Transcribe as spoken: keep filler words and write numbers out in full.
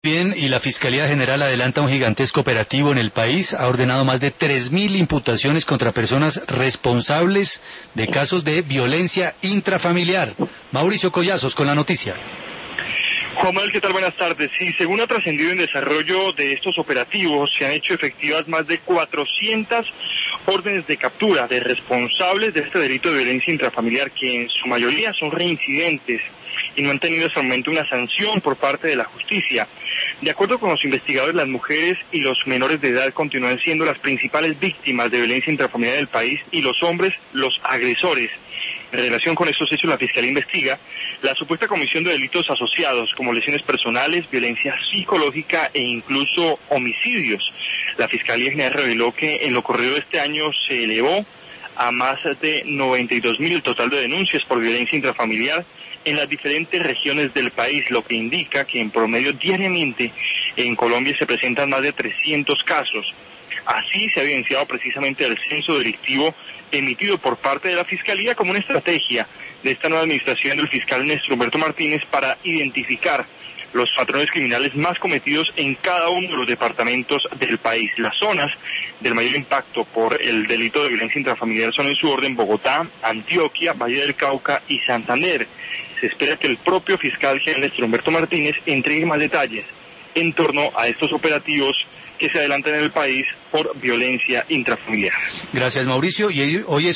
Bien, y la Fiscalía General adelanta un gigantesco operativo en el país, ha ordenado más de tres mil imputaciones contra personas responsables de casos de violencia intrafamiliar. Mauricio Collazos con la noticia. Juan Manuel, ¿qué tal? Buenas tardes. Sí, según ha trascendido en desarrollo de estos operativos, se han hecho efectivas más de cuatrocientas órdenes de captura de responsables de este delito de violencia intrafamiliar, que en su mayoría son reincidentes y no han tenido hasta el momento una sanción por parte de la justicia. De acuerdo con los investigadores, las mujeres y los menores de edad continúan siendo las principales víctimas de violencia intrafamiliar del país y los hombres los agresores. En relación con estos hechos, la Fiscalía investiga la supuesta comisión de delitos asociados como lesiones personales, violencia psicológica e incluso homicidios. La Fiscalía General reveló que en lo corrido de este año se elevó a más de noventa y dos mil el total de denuncias por violencia intrafamiliar en las diferentes regiones del país, lo que indica que en promedio diariamente en Colombia se presentan más de trescientos casos. Así se ha evidenciado precisamente el censo delictivo emitido por parte de la Fiscalía como una estrategia de esta nueva administración del fiscal Néstor Humberto Martínez para identificar los patrones criminales más cometidos en cada uno de los departamentos del país. Las zonas del mayor impacto por el delito de violencia intrafamiliar son en su orden Bogotá, Antioquia, Valle del Cauca y Santander. Se espera que el propio fiscal general Néstor Humberto Martínez entregue más detalles en torno a estos operativos que se adelantan en el país por violencia intrafamiliar. Gracias, Mauricio. Y hoy es